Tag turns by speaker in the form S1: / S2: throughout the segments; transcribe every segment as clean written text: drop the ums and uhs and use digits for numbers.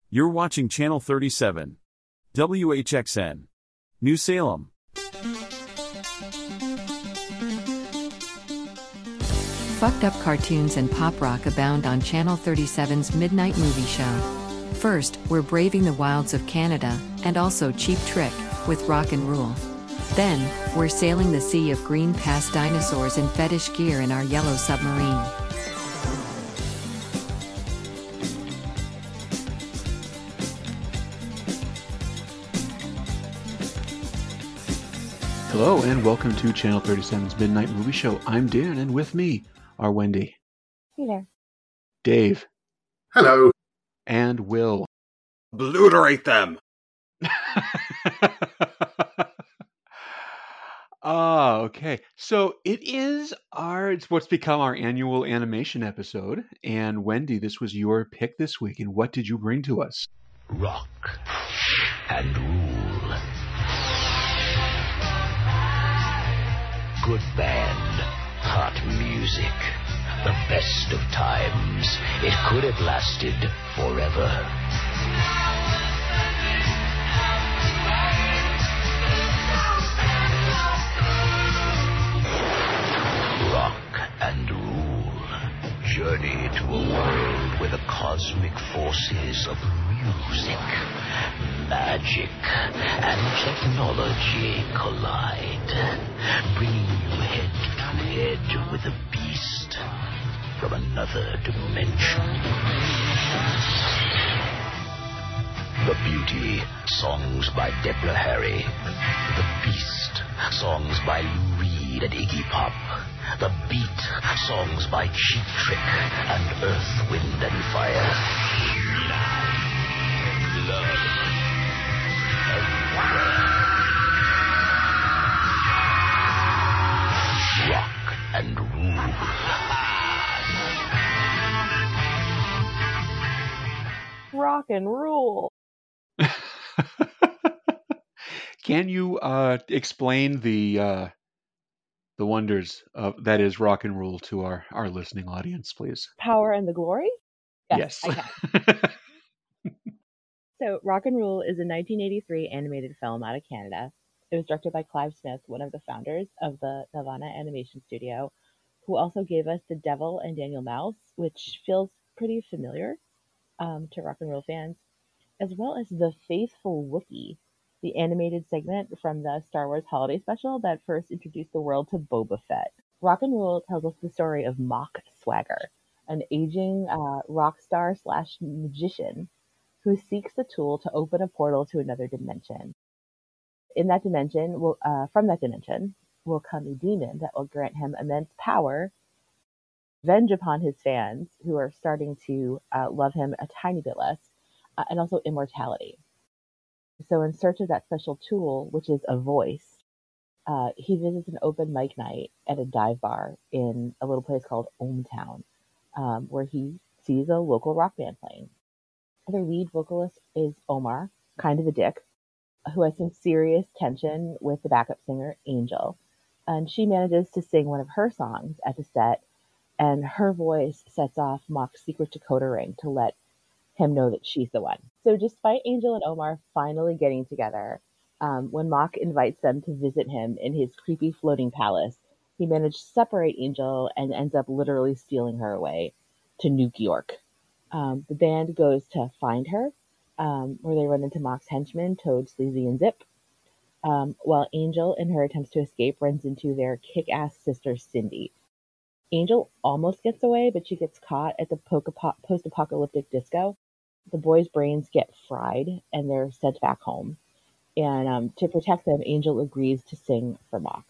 S1: You're watching Channel 37. WHXN. New Salem.
S2: Fucked up cartoons and pop rock abound on Channel 37's Midnight Movie Show. First, we're braving the wilds of Canada, and also Cheap Trick, with Rock and Rule. Then, we're sailing the sea of green past dinosaurs in fetish gear in our yellow submarine.
S3: Hello and welcome to Channel 37's Midnight Movie Show. I'm Dan, and with me are Wendy.
S4: Hey there.
S3: Dave.
S5: Hello.
S3: And Will.
S5: Obliterate them.
S3: Okay. So it's what's become our annual animation episode. And Wendy, this was your pick this week. And what did you bring to us?
S6: Rock and Rule. Good band, hot music, the best of times. It could have lasted forever. Rock and Rule. Journey to a world where the cosmic forces of music, magic, and technology collide, bringing you head to head with a beast from another dimension. The Beauty, songs by Deborah Harry. The Beast, songs by Lou Reed and Iggy Pop. The Beat, songs by Cheap Trick and Earth, Wind and Fire. Blood everywhere. Rock and Rule.
S4: Rock and Rule.
S3: Can you explain the wonders of that is Rock and Rule to our listening audience, please?
S4: Power and the Glory?
S3: Yes.
S4: I can. So, Rock and Rule is a 1983 animated film out of Canada. It was directed by Clive Smith, one of the founders of the Nelvana Animation Studio, who also gave us The Devil and Daniel Mouse, which feels pretty familiar to Rock and Roll fans, as well as The Faithful Wookiee, the animated segment from the Star Wars Holiday Special that first introduced the world to Boba Fett. Rock and Rule tells us the story of Mock Swagger, an aging rock star / magician who seeks the tool to open a portal to another dimension. From that dimension will come a demon that will grant him immense power, revenge upon his fans who are starting to love him a tiny bit less, and also immortality. So in search of that special tool, which is a voice, he visits an open mic night at a dive bar in a little place called ohmTown, where he sees a local rock band playing. The lead vocalist is Omar, kind of a dick, who has some serious tension with the backup singer, Angel. And she manages to sing one of her songs at the set, and her voice sets off Mock's secret decoder ring to let him know that she's the one. So despite Angel and Omar finally getting together, when Mock invites them to visit him in his creepy floating palace, he managed to separate Angel and ends up literally stealing her away to New York. The band goes to find her, where they run into Mock's henchmen, Toad, Sleazy, and Zip, while Angel, in her attempts to escape, runs into their kick-ass sister, Cindy. Angel almost gets away, but she gets caught at the post-apocalyptic disco. The boys' brains get fried, and they're sent back home. And to protect them, Angel agrees to sing for Mock.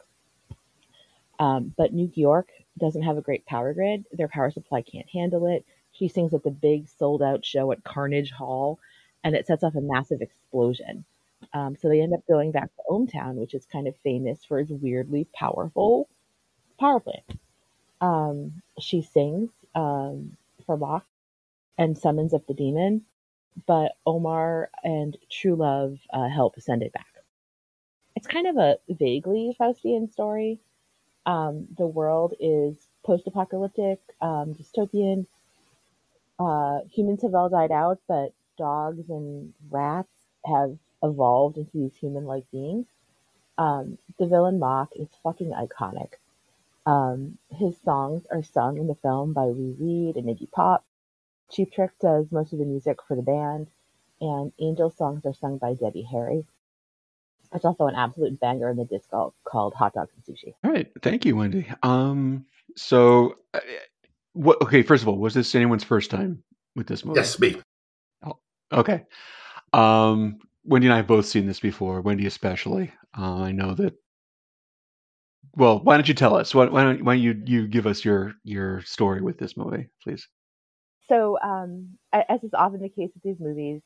S4: But New York doesn't have a great power grid. Their power supply can't handle it. She sings at the big sold-out show at Carnage Hall, and it sets off a massive explosion. So they end up going back to ohmTown, which is kind of famous for its weirdly powerful power plant. She sings for Mock and summons up the demon, but Omar and True Love help send it back. It's kind of a vaguely Faustian story. The world is post-apocalyptic, dystopian. Humans have all died out, but dogs and rats have evolved into these human-like beings. The villain Mock is fucking iconic. His songs are sung in the film by Lou Reed and Iggy Pop. Cheap Trick does most of the music for the band, and Angel's songs are sung by Debbie Harry. It's also an absolute banger in the disco called Hot Dogs and Sushi.
S3: All right, thank you, Wendy. So, what? Okay, first of all, was this anyone's first time with this movie?
S5: Yes, me.
S3: Oh, okay. Wendy and I have both seen this before. Wendy especially. I know that. Well, why don't you tell us? Why don't you give us your story with this movie, please?
S4: So, as is often the case with these movies,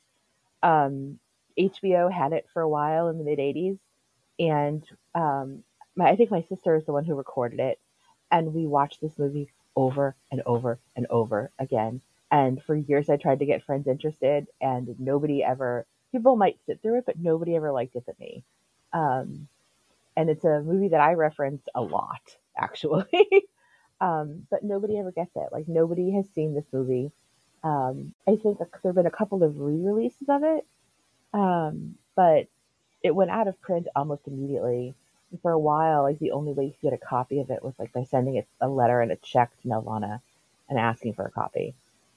S4: HBO had it for a while in the mid '80s, and I think my sister is the one who recorded it, and we watched this movie over and over and over again. And for years, I tried to get friends interested, and nobody ever. People might sit through it, but nobody ever liked it but me. And it's a movie that I reference a lot, actually. But nobody ever gets it. Like, nobody has seen this movie. I think there have been a couple of re-releases of it, but it went out of print almost immediately. For a while, like, the only way you could get a copy of it was like by sending it a letter and a check to Nelvana and asking for a copy.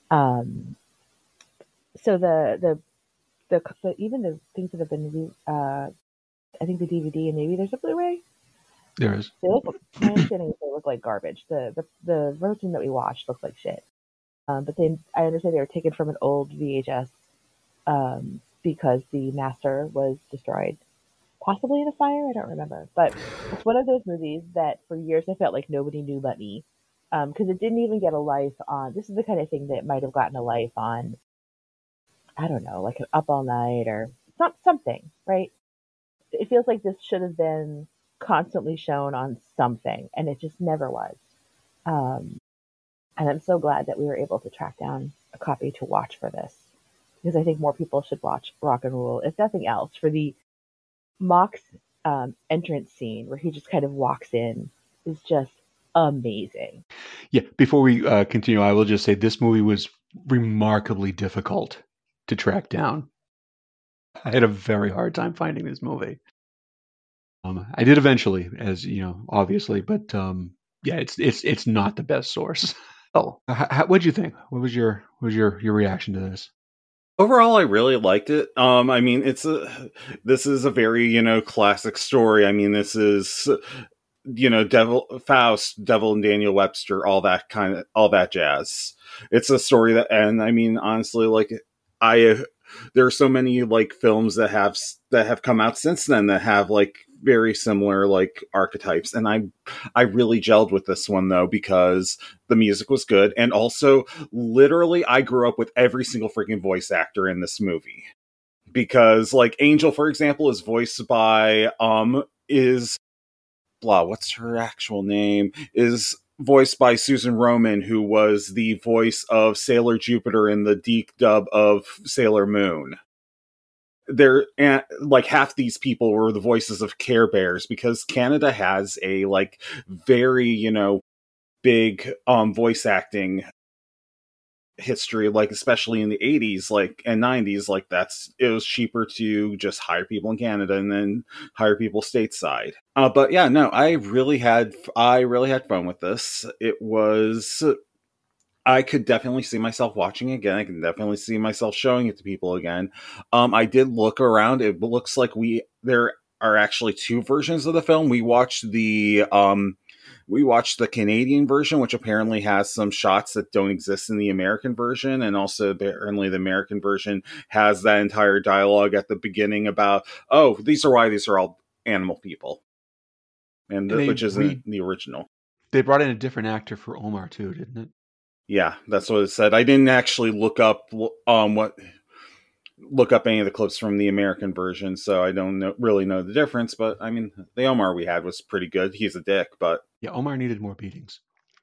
S4: So the even the things that have been I think the DVD and maybe there's a Blu-ray.
S3: There is.
S4: They look, my understanding is they look like garbage. The version that we watched looks like shit. But I understand they were taken from an old VHS because the master was destroyed, possibly in a fire. I don't remember. But it's one of those movies that for years I felt like nobody knew but me, because it didn't even get a life on. This is the kind of thing that might have gotten a life on, I don't know, like an Up All Night or something, right? It feels like this should have been constantly shown on something, and it just never was. And I'm so glad that we were able to track down a copy to watch for this, because I think more people should watch Rock and Rule, if nothing else, for the Mock's entrance scene where he just kind of walks in is just amazing.
S3: Yeah, before we continue, I will just say this movie was remarkably difficult to track down. I had a very hard time finding this movie. I did eventually, as you know, obviously, but yeah, it's not the best source. Oh, what did you think? What was your reaction to this?
S5: Overall, I really liked it. I mean, this is a very, classic story. I mean, this is, Faust, Devil and Daniel Webster, all that jazz. It's a story that, and I mean, honestly, like there are so many like films that have come out since then that have like very similar like archetypes, and I really gelled with this one though because the music was good, and also literally I grew up with every single freaking voice actor in this movie, because like Angel, for example, is voiced by what's her actual name, is voiced by Susan Roman, who was the voice of Sailor Jupiter in the Deke dub of Sailor Moon. Like half these people were the voices of Care Bears, because Canada has a like very big voice acting history, like especially in the 80s like and 90s. Like it was cheaper to just hire people in Canada and then hire people stateside. But yeah, no, I really had fun with this. I could definitely see myself watching it again. I can definitely see myself showing it to people again. I did look around. It looks like there are actually two versions of the film. We watched the Canadian version, which apparently has some shots that don't exist in the American version. And also apparently the American version has that entire dialogue at the beginning about, oh, these are why these are all animal people. Which isn't the original.
S3: They brought in a different actor for Omar too, didn't it?
S5: Yeah, that's what it said. I didn't actually look up any of the clips from the American version, so I don't really know the difference. But I mean, the Omar we had was pretty good. He's a dick, but
S3: yeah, Omar needed more beatings.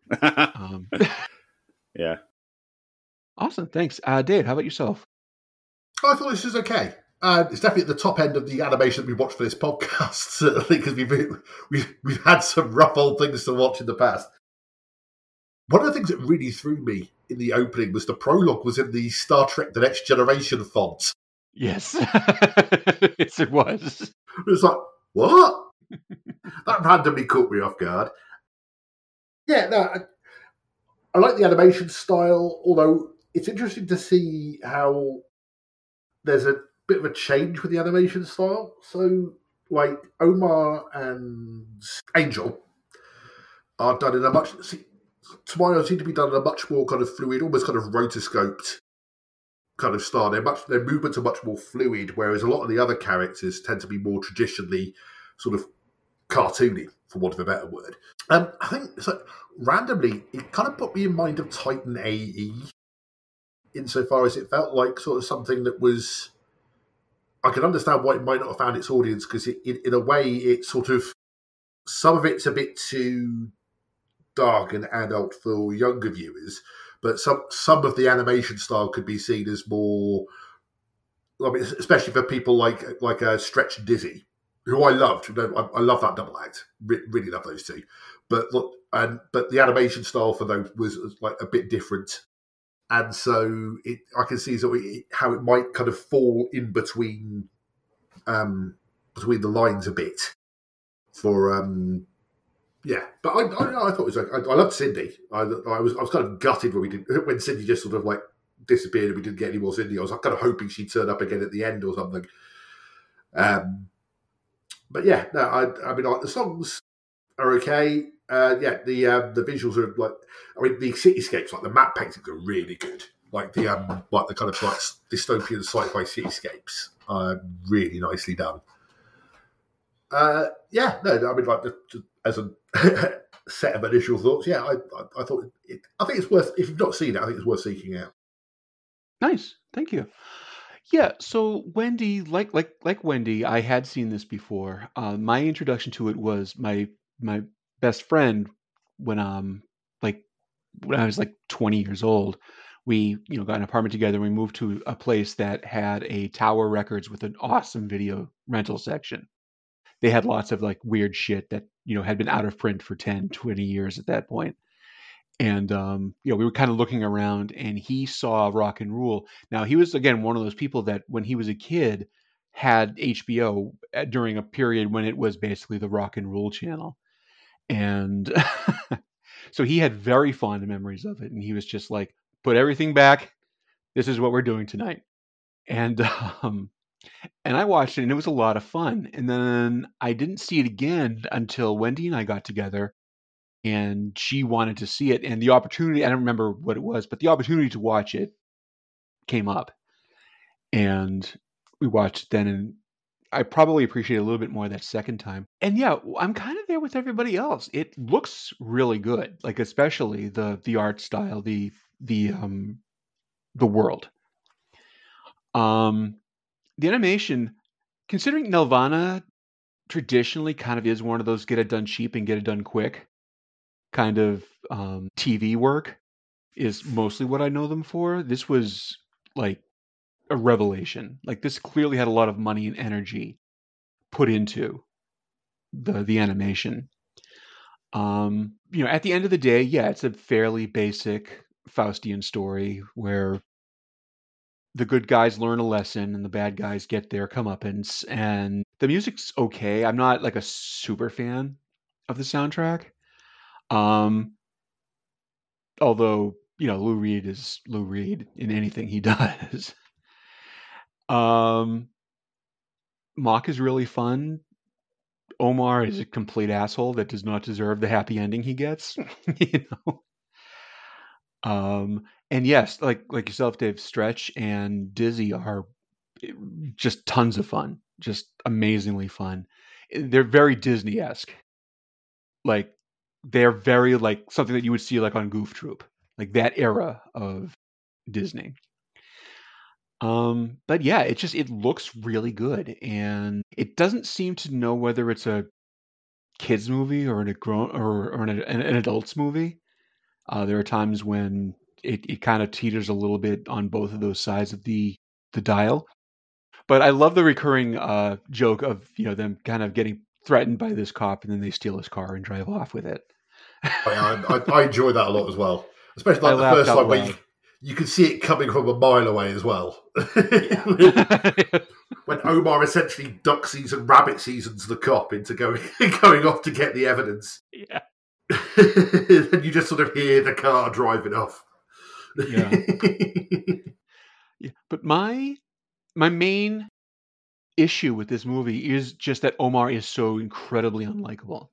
S5: Yeah.
S3: Awesome, thanks, Dave. How about yourself?
S7: I thought this was okay. It's definitely at the top end of the animation that we watched for this podcast, certainly, because we've had some rough old things to watch in the past. One of the things that really threw me in the opening was the prologue was in the Star Trek The Next Generation font.
S3: Yes. Yes, it was.
S7: It was like, what? That randomly caught me off guard. Yeah, no, I like the animation style, although it's interesting to see how there's a bit of a change with the animation style. So, like, Omar and Angel are done in a much, to my eye, seem to be done in a much more kind of fluid, almost kind of rotoscoped kind of style. Their movements are much more fluid, whereas a lot of the other characters tend to be more traditionally sort of cartoony, for want of a better word. I think so. Randomly, it kind of put me in mind of Titan AE, insofar as it felt like sort of something that was. I can understand why it might not have found its audience, because in a way, it sort of, some of it's a bit too dark and adult for younger viewers, but some of the animation style could be seen as more. I mean, especially for people like Stretch and Dizzy, who I loved. I love that double act. Really love those two. But the animation style for those was like a bit different, and so I can see how it might kind of fall in between the lines a bit for yeah. But I thought it was like, I loved Cindy. I was kind of gutted when Cindy just sort of like disappeared and we didn't get any more Cindy. I was like kind of hoping she'd turn up again at the end or something. But yeah, no, I mean, like, the songs are okay. Yeah, the visuals are like, I mean, the cityscapes, like the map paintings are really good. Like the kind of like dystopian sci-fi cityscapes are really nicely done. Yeah, no, I mean, like as a set of initial thoughts, yeah, I thought I think it's worth, if you've not seen it, I think it's worth seeking out.
S3: Nice, thank you. Yeah, so Wendy, like Wendy, I had seen this before. My introduction to it was my best friend when when I was like 20 years old. We got an apartment together. And we moved to a place that had a Tower Records with an awesome video rental section. They had lots of like weird shit that had been out of print for 10, 20 years at that point. And we were kind of looking around, and he saw Rock and Rule. Now, he was again one of those people that when he was a kid had HBO during a period when it was basically the Rock and Rule channel, and so he had very fond memories of it. And he was just like, "Put everything back. This is what we're doing tonight." And and I watched it, and it was a lot of fun. And then I didn't see it again until Wendy and I got together. And she wanted to see it, and the opportunity, I don't remember what it was, but the opportunity to watch it came up, and we watched it then, and I probably appreciate it a little bit more that second time. And yeah, I'm kind of there with everybody else. It looks really good, like especially the art style, the world. The animation, considering Nelvana traditionally kind of is one of those get it done cheap and get it done quick kind of TV work, is mostly what I know them for. This was like a revelation. Like this clearly had a lot of money and energy put into the animation. At the end of the day, yeah, it's a fairly basic Faustian story where the good guys learn a lesson and the bad guys get their comeuppance. And the music's okay. I'm not like a super fan of the soundtrack. Although, Lou Reed is Lou Reed in anything he does. Mock is really fun. Omar is a complete asshole that does not deserve the happy ending he gets. And yes, like yourself, Dave, Stretch and Dizzy are just tons of fun, just amazingly fun. They're very Disney-esque. Like they're very like something that you would see like on Goof Troop, like that era of Disney. But yeah, it looks really good, and it doesn't seem to know whether it's a kids movie or an adult's movie. There are times when it kind of teeters a little bit on both of those sides of the dial. But I love the recurring joke of them kind of getting threatened by this cop, and then they steal his car and drive off with it.
S7: I enjoy that a lot as well, especially like the first time where you can see it coming from a mile away as well. When Omar essentially duck season, rabbit seasons the cop into going off to get the evidence.
S3: Yeah.
S7: And you just sort of hear the car driving off.
S3: Yeah. Yeah. But my main issue with this movie is just that Omar is so incredibly unlikable.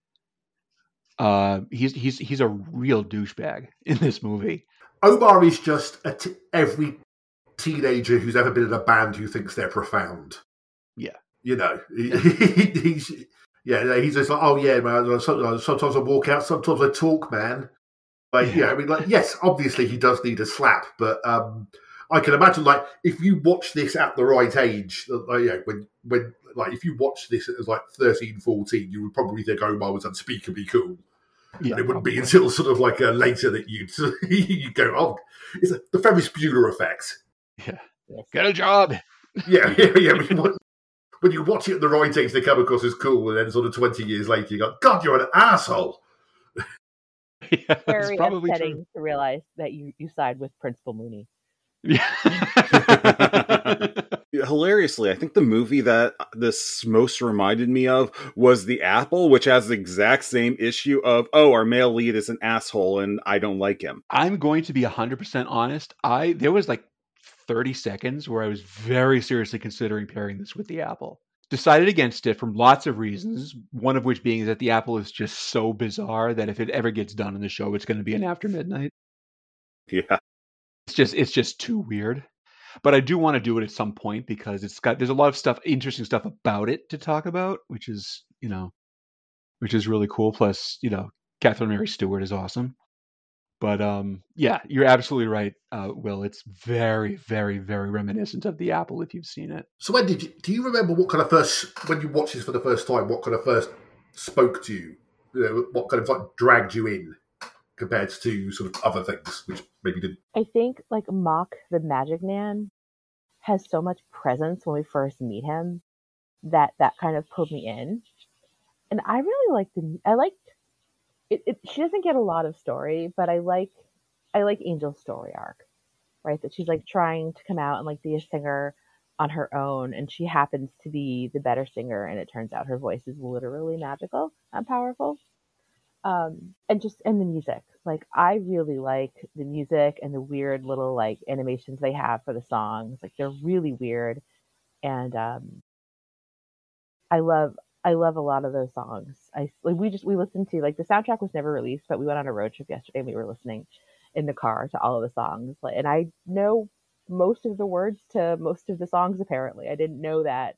S3: He's a real douchebag in this movie.
S7: Omar is just every teenager who's ever been in a band who thinks they're profound.
S3: Yeah.
S7: You know, he's just like, oh yeah, man, sometimes I walk out, sometimes I talk, man. Like, yeah, I mean, like, yes, obviously he does need a slap, but I can imagine, like, if you watch this at the right age, when like, if you watch this at like 13, 14, you would probably think Omar was unspeakably cool. Yeah, and it wouldn't be until sort of like later that you'd go, oh, it's the Ferris Bueller effect.
S3: Yeah. Get a job.
S7: Yeah. When you watch it at the right age, they come across as cool, and then sort of 20 years later, you go, God, you're an asshole.
S3: Yeah,
S4: very upsetting to realize that you side with Principal Mooney.
S3: Yeah.
S5: Hilariously, I think the movie that this most reminded me of was The Apple, which has the exact same issue of, oh, our male lead is an asshole and I don't like him.
S3: I'm going to be 100% honest. There was like 30 seconds where I was very seriously considering pairing this with The Apple. Decided against it for lots of reasons, one of which being that The Apple is just so bizarre that if it ever gets done in the show, it's going to be an After Midnight.
S5: Yeah.
S3: It's just too weird. But I do want to do it at some point because there's a lot of stuff, interesting stuff about it to talk about, which is really cool. Plus, Catherine Mary Stewart is awesome. But yeah, you're absolutely right, Will. It's very, very, very reminiscent of The Apple if you've seen it.
S7: So do you remember what kind of when you watched this for the first time, what kind of first spoke to you? What kind of like dragged you in compared to sort of other things, which maybe didn't?
S4: I think like Mock the Magic Man has so much presence when we first meet him that kind of pulled me in. And I really liked it. She doesn't get a lot of story, but I like Angel's story arc, right? That she's like trying to come out and like be a singer on her own, and she happens to be the better singer, and it turns out her voice is literally magical and powerful. And the music, like I really like the music and the weird little like animations they have for the songs. Like they're really weird, and I love a lot of those songs. We listened to, like, the soundtrack was never released, but we went on a road trip yesterday and we were listening in the car to all of the songs. And I know most of the words to most of the songs, apparently. I didn't know that.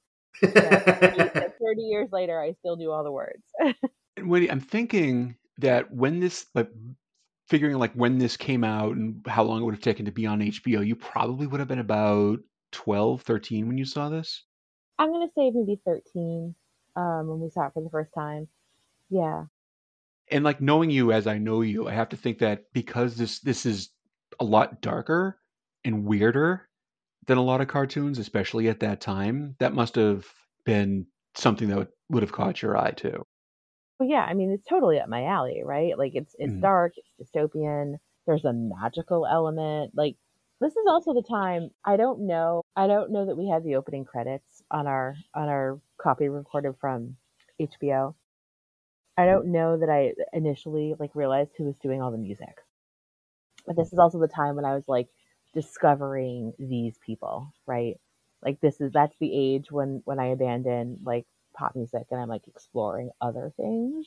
S4: 30 years later, I still knew all the words.
S3: Wendy, I'm thinking that when this, like, figuring like when this came out and how long it would have taken to be on HBO, you probably would have been about 12, 13 when you saw this?
S4: I'm going to say maybe 13. When we saw it for the first time. Yeah.
S3: And like knowing you as I know you, I have to think that because this is a lot darker and weirder than a lot of cartoons, especially at that time, that must have been something that would have caught your eye too.
S4: Well, yeah, I mean, it's totally up my alley, right? Like it's dark, it's dystopian, there's a magical element. Like this is also the time, I don't know that we had the opening credits on our copy recorded from HBO. I don't know that I initially like realized who was doing all the music. But this is also the time when I was like discovering these people, right? Like that's the age when I abandoned like pop music and I'm like exploring other things.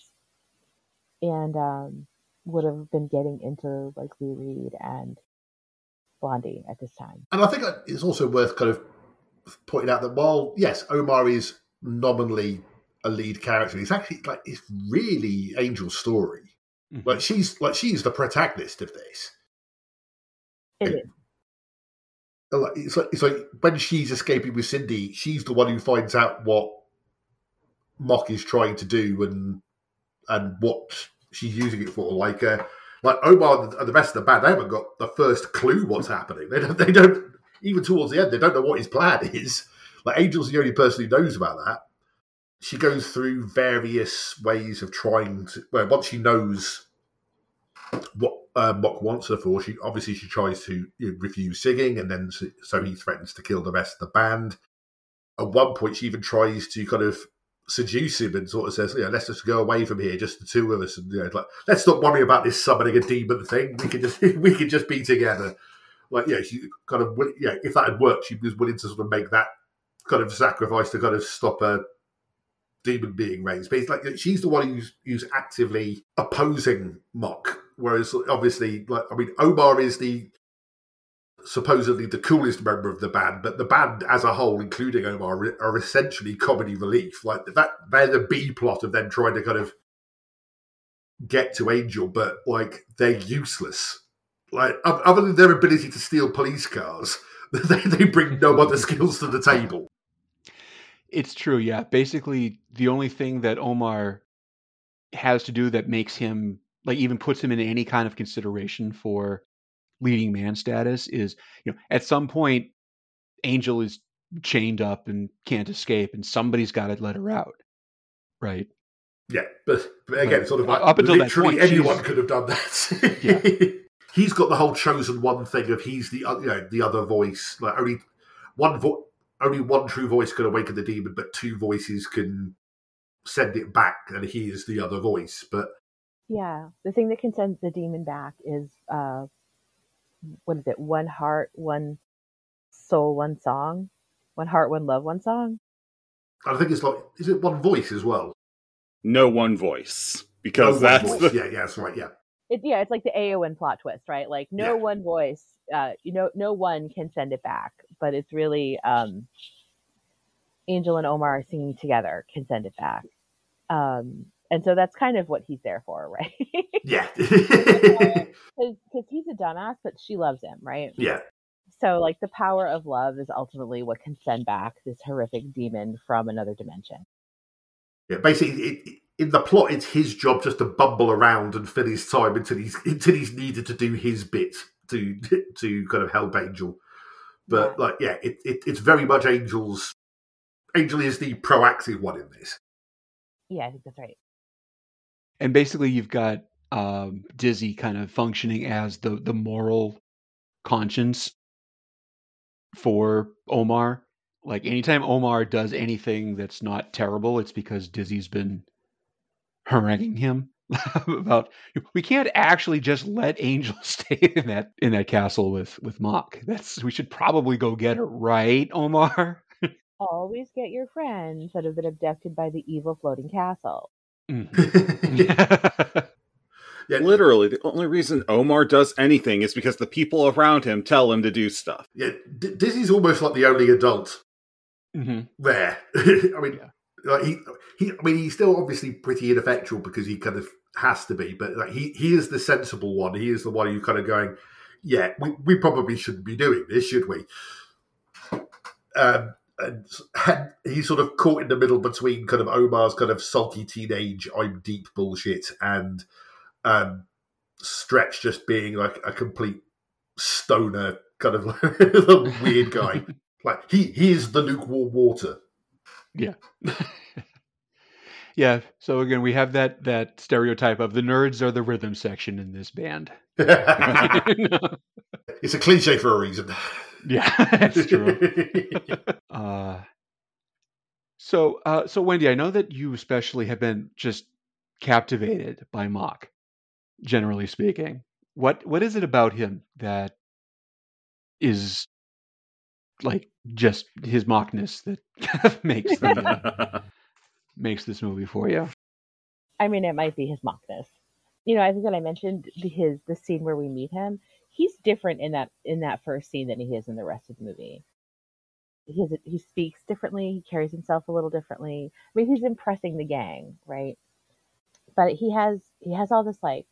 S4: And would have been getting into like Lou Reed and Blondie at this time.
S7: And I think it's also worth kind of pointing out that while, yes, Omar is nominally a lead character, it's actually like it's really Angel's story. Mm-hmm. She's the protagonist of this.
S4: It is.
S7: It's like when she's escaping with Cindy, she's the one who finds out what Mock is trying to do and what she's using it for. Like Omar and the rest of the band, they haven't got the first clue what's happening. They don't even towards the end. They don't know what his plan is. Like Angel's the only person who knows about that. She goes through various ways of trying to. Well, once she knows what Mock wants her for. She tries to refuse singing, and then so he threatens to kill the rest of the band. At one point, she even tries to kind of seduce him and sort of says, let's just go away from here, just the two of us, and like, let's not worry about this summoning a demon thing. We can just be together. Like, she kind of, if that had worked, she was willing to sort of make that kind of sacrifice to kind of stop a demon being raised. But it's like she's the one who's actively opposing Mock, whereas obviously, Omar is supposedly the coolest member of the band, but the band as a whole, including Omar, are essentially comedy relief. Like that, they're the B plot of them trying to kind of get to Angel, but like they're useless. Like other than their ability to steal police cars, they bring no other skills to the table.
S3: It's true, yeah. Basically, the only thing that Omar has to do that makes him, like, even puts him in any kind of consideration for leading man status is, at some point, Angel is chained up and can't escape, and somebody's got to let her out, right?
S7: Yeah, but again, sort of like
S3: up until
S7: literally
S3: that point,
S7: anyone could have done that. Yeah. He's got the whole chosen one thing of he's the other voice. Like only one true voice can awaken the demon, but two voices can send it back, and he is the other voice. But
S4: yeah, the thing that can send the demon back is what is it? One heart, one soul, one song. One heart, one love, one song.
S7: I think it's like, is it one voice as well?
S5: No, one voice, because that's
S7: one voice. Yeah, that's right. Yeah.
S4: It's like the Eowyn plot twist, right? Like one voice, no one can send it back, but it's really Angel and Omar singing together can send it back, and so that's kind of what he's there for, right?
S7: Yeah,
S4: because he's a dumbass, but she loves him, right?
S7: Yeah.
S4: So like the power of love is ultimately what can send back this horrific demon from another dimension.
S7: Yeah, basically, in the plot, it's his job just to bumble around and fill his time until he's needed to do his bit to kind of help Angel. But it's very much Angel's. Angel is the proactive one in this.
S4: Yeah, I think that's right.
S3: And basically, you've got Dizzy kind of functioning as the moral conscience for Omar. Like, anytime Omar does anything that's not terrible, it's because Dizzy's been haranguing him about, we can't actually just let Angel stay in that castle with Mock. We should probably go get her, right, Omar?
S4: Always get your friends that have been abducted by the evil floating castle.
S3: Mm-hmm.
S5: Yeah, literally, the only reason Omar does anything is because the people around him tell him to do stuff.
S7: Yeah, Dizzy's almost like the only adult there. I mean, like he's still obviously pretty ineffectual because he kind of has to be, but like he is the sensible one. He is the one who's kind of going, yeah, we probably shouldn't be doing this, should we? And he's sort of caught in the middle between kind of Omar's kind of sulky teenage I'm deep bullshit and Stretch just being like a complete stoner kind of weird guy. Like he is the lukewarm water.
S3: Yeah. Yeah. So again, we have that stereotype of the nerds are the rhythm section in this band.
S7: It's a cliche for a reason.
S3: Yeah, that's true. So Wendy, I know that you especially have been just captivated by Mock, generally speaking. What is it about him that is like just his mockness that makes this movie for you?
S4: I mean, it might be his mockness. I think that I mentioned the scene where we meet him. He's different in that first scene than he is in the rest of the movie. He speaks differently. He carries himself a little differently. I mean, he's impressing the gang, right? But he has all this like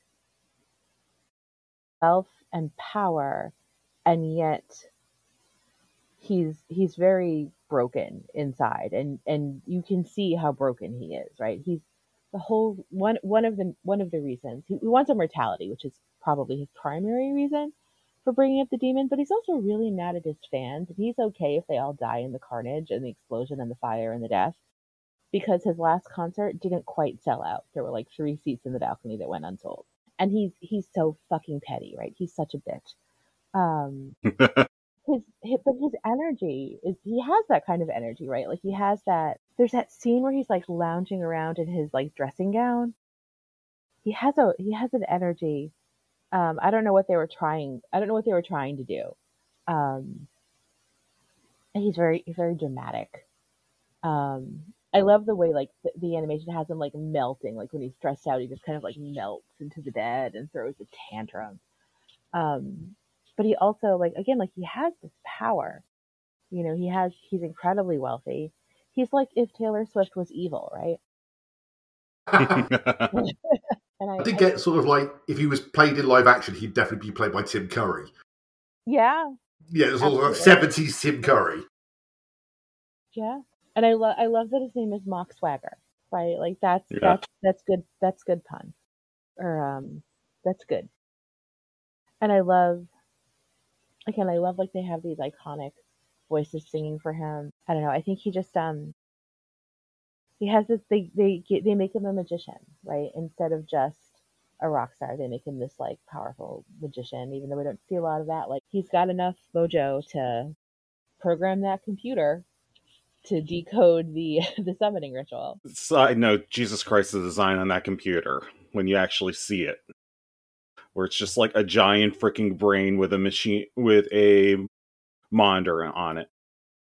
S4: self and power, and yet he's very broken inside, and you can see how broken he is, right? He's the whole one of the reasons he wants immortality, which is probably his primary reason for bringing up the demon, but he's also really mad at his fans, and he's okay if they all die in the carnage and the explosion and the fire and the death, because his last concert didn't quite sell out. There were like 3 seats in the balcony that went unsold. and he's so fucking petty, right? He's such a bitch. But his energy is, he has that kind of energy, right? Like he has that. There's that scene where he's like lounging around in his like dressing gown. He has an energy. I don't know what they were trying to do. And he's very dramatic. I love the way like the animation has him like melting, like when he's stressed out, he just kind of like melts into the bed and throws a tantrum. But he also like again like he has this power. You know, he's incredibly wealthy. He's like if Taylor Swift was evil, right? And
S7: I did get sort of like, if he was played in live action, he'd definitely be played by Tim Curry.
S4: Yeah.
S7: Yeah, there's all like 70s Tim Curry.
S4: Yeah. And I love that his name is Mock Swagger, right? Like that's good. That's good pun. Or that's good. And I love like they have these iconic voices singing for him. I don't know. I think he just he has this. They make him a magician, right? Instead of just a rock star, they make him this like powerful magician. Even though we don't see a lot of that, like he's got enough mojo to program that computer to decode the summoning ritual.
S5: Side note: Jesus Christ, the design on that computer when you actually see it, where it's just like a giant freaking brain with a machine with a monitor on it.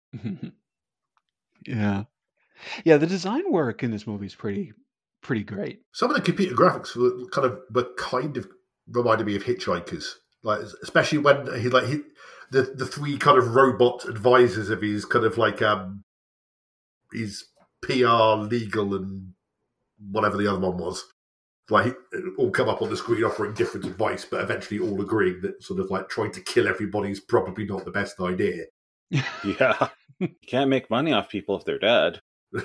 S3: Yeah. Yeah, the design work in this movie is pretty great.
S7: Some of the computer graphics were kind of reminded me of Hitchhikers, like especially when the three kind of robot advisors of his kind of like his PR, legal, and whatever the other one was. Like all come up on the screen offering different advice, but eventually all agreeing that sort of like trying to kill everybody is probably not the best idea.
S5: Yeah, you can't make money off people if they're dead.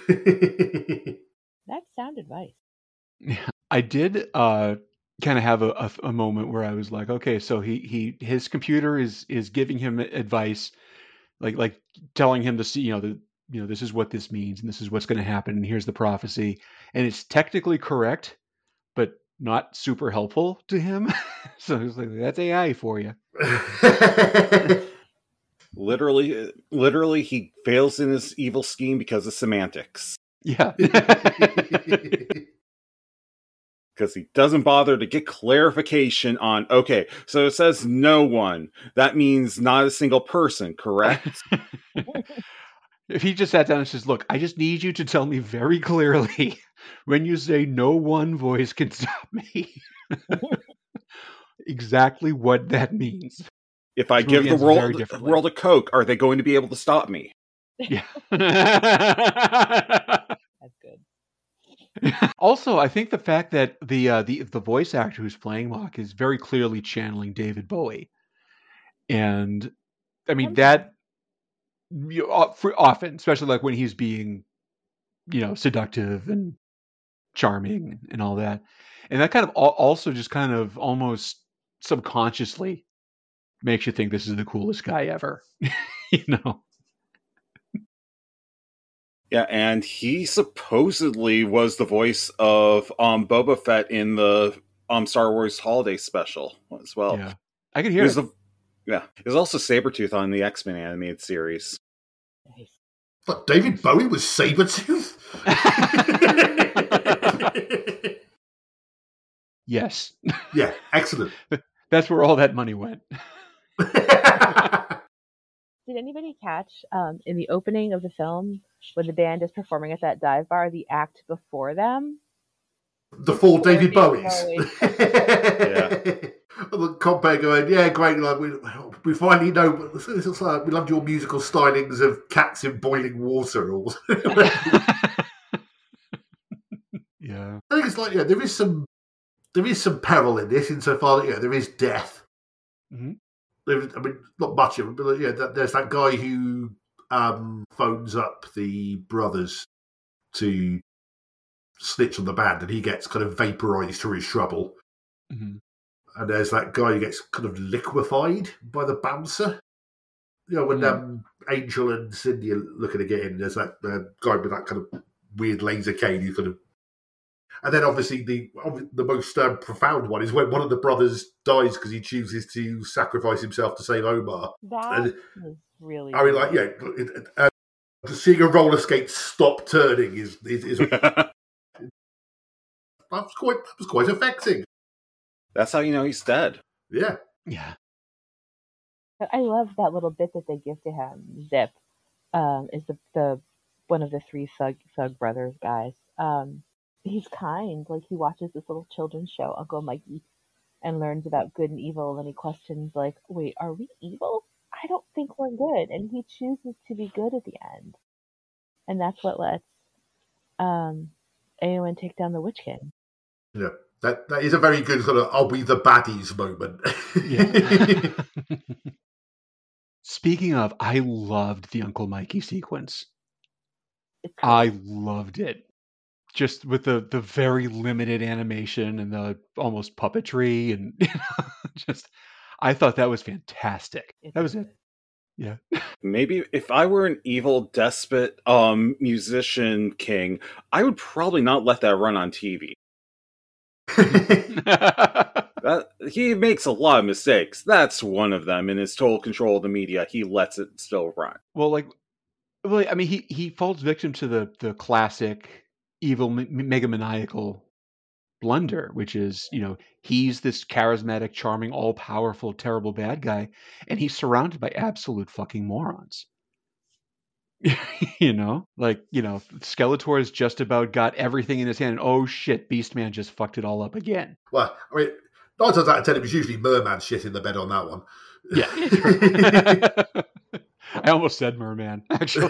S4: That's sound advice.
S3: Yeah, I did kind of have a moment where I was like, okay, so his computer is giving him advice, like telling him to see, this is what this means and this is what's going to happen and here's the prophecy, and it's technically correct, but not super helpful to him. So it's like, that's AI for you.
S5: Literally, he fails in his evil scheme because of semantics.
S3: Yeah.
S5: Because he doesn't bother to get clarification on, okay, so it says no one. That means not a single person, correct?
S3: If he just sat down and says, look, I just need you to tell me very clearly when you say no one voice can stop me, exactly what that means.
S5: If I give the world a Coke, are they going to be able to stop me?
S3: Yeah.
S4: That's good.
S3: Also, I think the fact that the voice actor who's playing Locke is very clearly channeling David Bowie, and I mean that often, especially like when he's being, seductive and charming and all that, and that kind of also just kind of almost subconsciously makes you think this is the coolest guy ever,
S5: Yeah, and he supposedly was the voice of Boba Fett in the Star Wars Holiday Special as well.
S3: Yeah, I can hear it.
S5: There's also Sabretooth on the X-Men animated series.
S4: Nice.
S7: But David Bowie was Sabretooth?
S3: Yes.
S7: Yeah, excellent.
S3: That's where all that money went.
S4: Did anybody catch in the opening of the film when the band is performing at that dive bar, the act before them?
S7: The four David Bowies.
S5: Yeah.
S7: The compere going, yeah, great. Like we finally know. It's like, we loved your musical stylings of cats in boiling water. Or
S3: Yeah,
S7: I think it's like there is some peril in this insofar that there is death.
S3: Mm-hmm.
S7: I mean, not much of it, but there's that guy who phones up the brothers to snitch on the band, and he gets kind of vaporized through his trouble.
S3: Mm-hmm.
S7: And there's that guy who gets kind of liquefied by the bouncer. When Angel and Cindy are looking to get in, there's that guy with that kind of weird laser cane who kind of And then obviously the most profound one is when one of the brothers dies because he chooses to sacrifice himself to save Omar.
S4: That was really.
S7: I mean, like, yeah, seeing a roller skate stop turning is that was quite affecting.
S5: That's how you know he's dead.
S7: Yeah.
S3: Yeah.
S4: I love that little bit that they give to him. Zip is the one of the three thug brothers guys. He's kind. Like, he watches this little children's show, Uncle Mikey, and learns about good and evil. And he questions, like, wait, are we evil? I don't think we're good. And he chooses to be good at the end. And that's what lets Eowyn take down the Witch King.
S7: Yeah, that is a very good sort of "I'll be the baddies" moment.
S3: Yeah. Speaking of, I loved the Uncle Mikey sequence. I loved it. Just with the very limited animation and the almost puppetry, and just I thought that was fantastic. That was it. Yeah.
S5: Maybe if I were an evil despot musician king, I would probably not let that run on TV. He makes a lot of mistakes. That's one of them. In his total control of the media, he lets it still run.
S3: Well, I mean, he falls victim to the classic evil megamaniacal blunder, which is, he's this charismatic, charming, all-powerful, terrible bad guy, and he's surrounded by absolute fucking morons. Skeletor has just about got everything in his hand, and oh shit, Beastman just fucked it all up again.
S7: Well, I mean, 9 times out of 10, it was usually Merman shit in the bed on that one.
S3: Yeah. I almost said Merman, actually.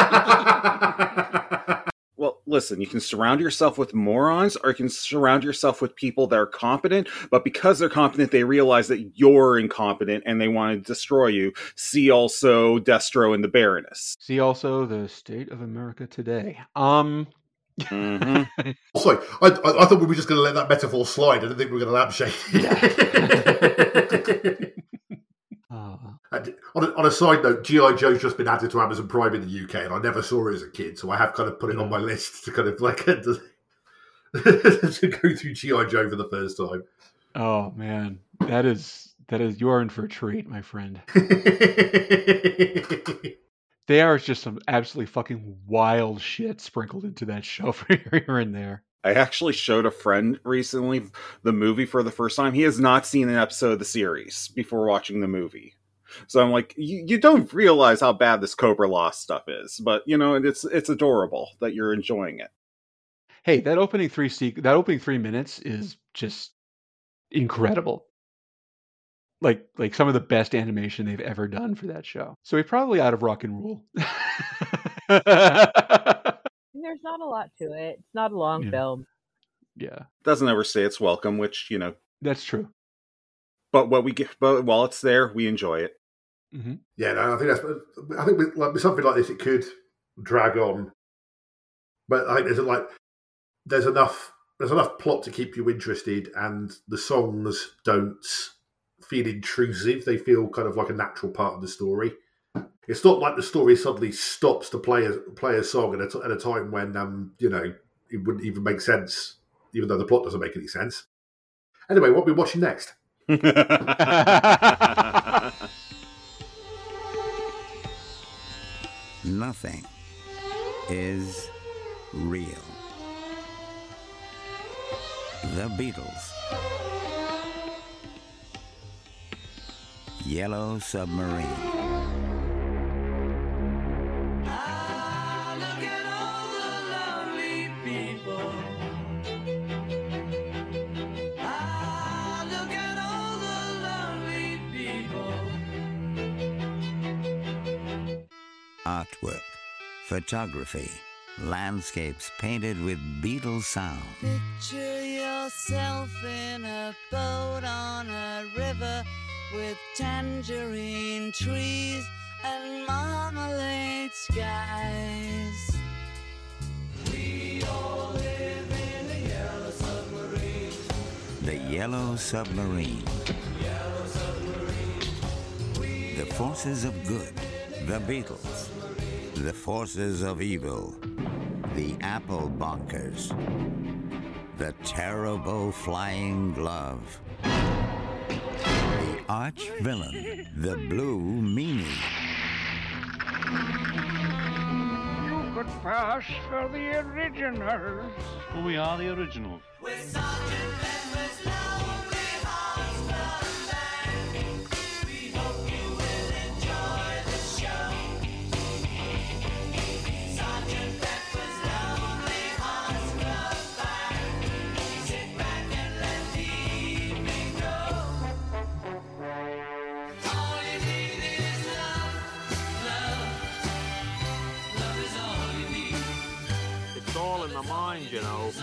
S5: Well, listen, you can surround yourself with morons, or you can surround yourself with people that are competent, but because they're competent, they realize that you're incompetent and they want to destroy you. See also Destro and the Baroness.
S3: See also the state of America today.
S5: Mm-hmm.
S7: Sorry, I thought we were just going to let that metaphor slide. I didn't think we were going to lampshade. And on a side note, G.I. Joe's just been added to Amazon Prime in the UK, and I never saw it as a kid, so I have kind of put it on my list to kind of like to go through G.I. Joe for the first time.
S3: Oh man, that is you're in for a treat, my friend. There is just some absolutely fucking wild shit sprinkled into that show for here and there.
S5: I actually showed a friend recently the movie for the first time. He has not seen an episode of the series before watching the movie. So I'm like, you don't realize how bad this Cobra Lost stuff is, but it's adorable that you're enjoying it.
S3: Hey, that opening 3 minutes is just incredible. Like some of the best animation they've ever done for that show. So we're probably out of Rock and Rule.
S4: There's not a lot to it. It's not a long film.
S3: Yeah.
S5: Doesn't overstay its welcome, which,
S3: That's true.
S5: But while it's there, we enjoy it.
S3: Mm-hmm.
S7: Yeah, no, I think with something like this, it could drag on. But I think there's enough plot to keep you interested, and the songs don't feel intrusive. They feel kind of like a natural part of the story. It's not like the story suddenly stops to play a song at a time when it wouldn't even make sense, even though the plot doesn't make any sense. Anyway, what are we watching next?
S8: Nothing is real. The Beatles. Yellow Submarine. Artwork, photography, landscapes painted with Beatles sound.
S9: Picture yourself in a boat on a river with tangerine trees and marmalade skies. We all live in a yellow submarine.
S8: The Yellow Submarine.
S9: Yellow submarine.
S8: The forces of good. The Beatles. The forces of evil. The Apple Bonkers. The Terrible Flying Glove. The arch villain, the Blue Meanie.
S10: You could pass for the originals.
S11: Well, we are the originals.
S9: With Sergeant Pepper's Lonely Hearts Club Band, we hope you will enjoy the show. Sergeant Pepper's Lonely Hearts Club Band, sit back and let the evening go. All you need is love, love, love is all you need.
S11: It's all in the mind, you know.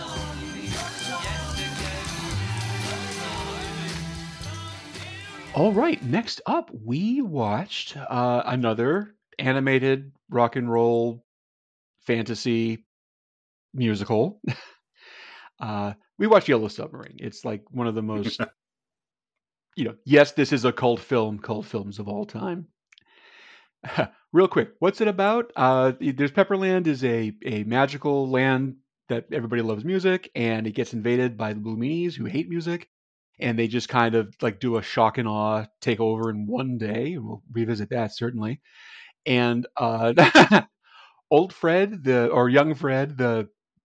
S3: All right, next up, we watched another animated rock and roll fantasy musical. We watched Yellow Submarine. It's like one of the most, yes, this is a cult films of all time. Real quick, what's it about? There's Pepperland is a magical land that everybody loves music, and it gets invaded by the Blue Meanies who hate music. And they just kind of like do a shock and awe takeover in one day. We'll revisit that certainly. And old Fred, young Fred, the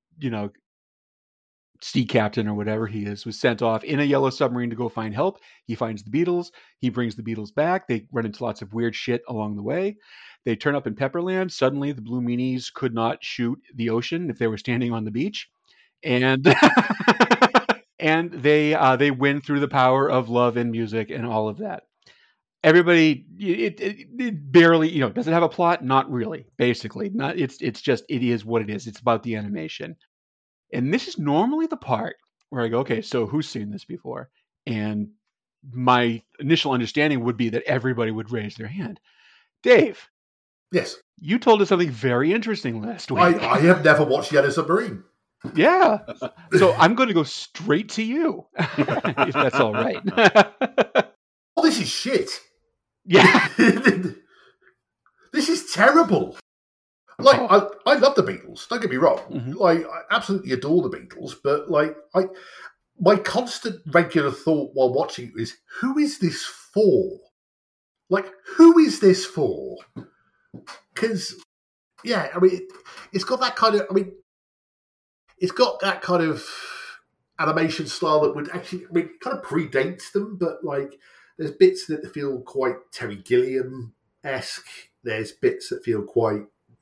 S3: sea captain or whatever he is, was sent off in a yellow submarine to go find help. He finds the Beatles. He brings the Beatles back. They run into lots of weird shit along the way. They turn up in Pepperland. Suddenly, the Blue Meanies could not shoot the ocean if they were standing on the beach, and and they win through the power of love and music and all of that. Everybody, it barely, does it have a plot? Not really. Basically, not. It's just it is what it is. It's about the animation. And this is normally the part where I go, okay, so who's seen this before? And my initial understanding would be that everybody would raise their hand. Dave.
S7: Yes.
S3: You told us something very interesting last week.
S7: I have never watched Yellow Submarine.
S3: Yeah. So I'm going to go straight to you, if that's all right.
S7: Oh, this is shit.
S3: Yeah.
S7: This is terrible. Like, I love the Beatles, don't get me wrong. Mm-hmm. Like, I absolutely adore the Beatles, but like, my constant regular thought while watching it is, who is this for? Like, who is this for? Because, yeah, I mean, it's got that kind of, it's got that kind of animation style that would actually, kind of predates them, but like, there's bits that feel quite Terry Gilliam-esque. There's bits that feel quite